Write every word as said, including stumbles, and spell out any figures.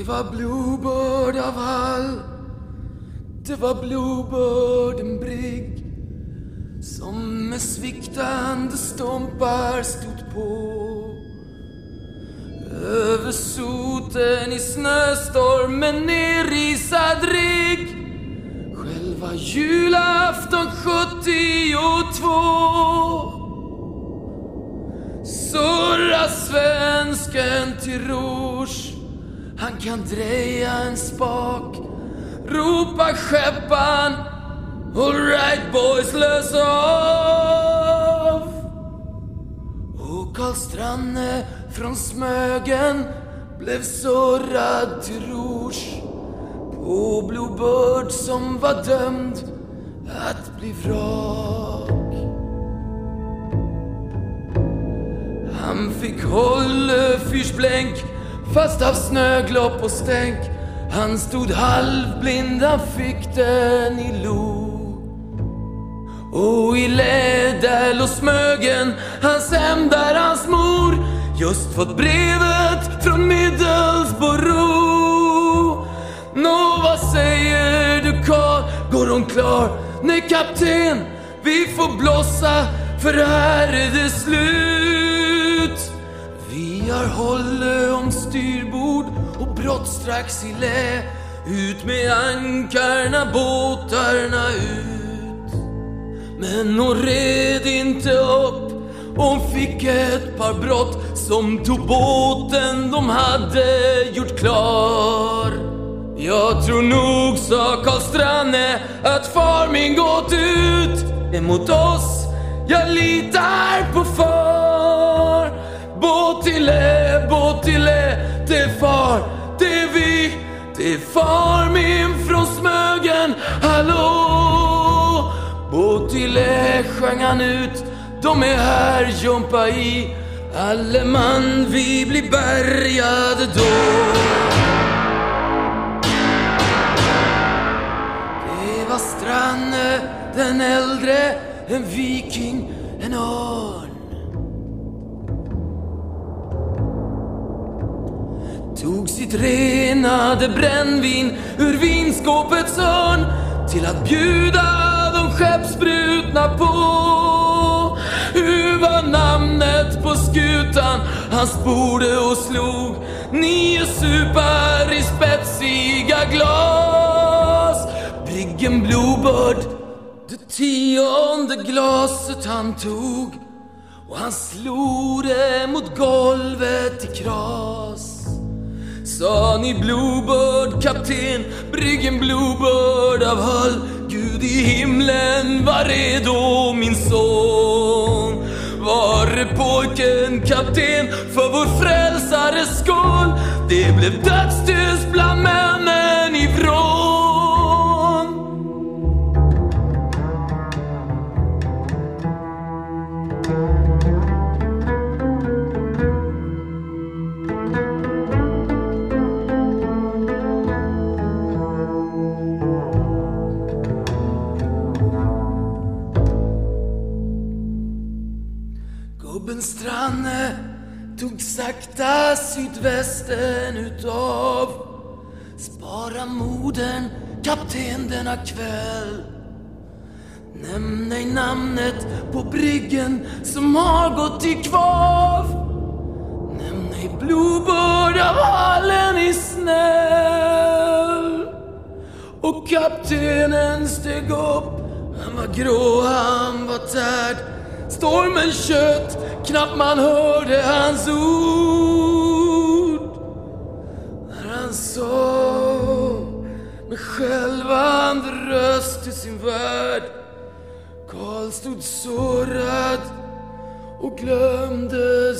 Det var Bluebird av Hall, det var Bluebirden Brigg, som med sviktande stompar stod på. Över soten i snöstormen nerrisad rigg, själva julafton sjuttiotvå. Surra svensken till rouge, han kan dreja en spak, ropa skeppan, all right boys, lös av. Och Karl Stranne från Smögen blev surrad till rouge på Bluebird som var dömd att bli vrak. Han fick hålla fyrsblänk fast av snöglopp och stänk. Han stod halvblind, han fick den i lo. Och i Lädel och Smögen, hans hem där hans mor just fått brevet från Middlesbrough. Nå, vad säger du Karl? Går hon klar? Nej kapten, vi får blossa, för här är det slut. Vi har hållit om styrbord och brott strax i lä. Ut med ankarna, båtarna ut. Men hon red inte upp, hon fick ett par brott som tog båten de hade gjort klar. Jag tror nog, sa Karl Stranne, att far min gått ut emot oss. Jag litar på far. Båtile, Båtile, det är far, det är vi, det är far min från Smögen, hallå. Båtile, sjöng han ut, de är här, jumpa i. Alle man, vi blir bärgade då. Det var Stranne, den äldre, en viking, en örn. Tog sitt renade brännvin ur vinskåpets hörn till att bjuda de skeppsbrutna på. Hur var namnet på skutan? Han sporde och slog nio supar i spetsiga glas. Briggen Bluebird, det tionde glaset han tog, och han slog det mot golvet i kras. Sa ni Bluebird, kapten, briggen Bluebird av Hull, Gud i himlen var redo min son. Var det pojken, kapten, för vår frälsares skål? Det blev dödstyst bland männen ifrån. Gubben Stranne tog sakta sydvästen utav. Spara moden, kapten, denna kväll. Nämn ej namnet på bryggen som har gått i kvav. Nämn ej Bluebird av hallen i snäll. Och kaptenen steg upp, han var grå, han var tärd. Stormen kött, knappt man hörde hans ord. När han sa med skälvande röst till sin värld, Karl stod sårad och glömde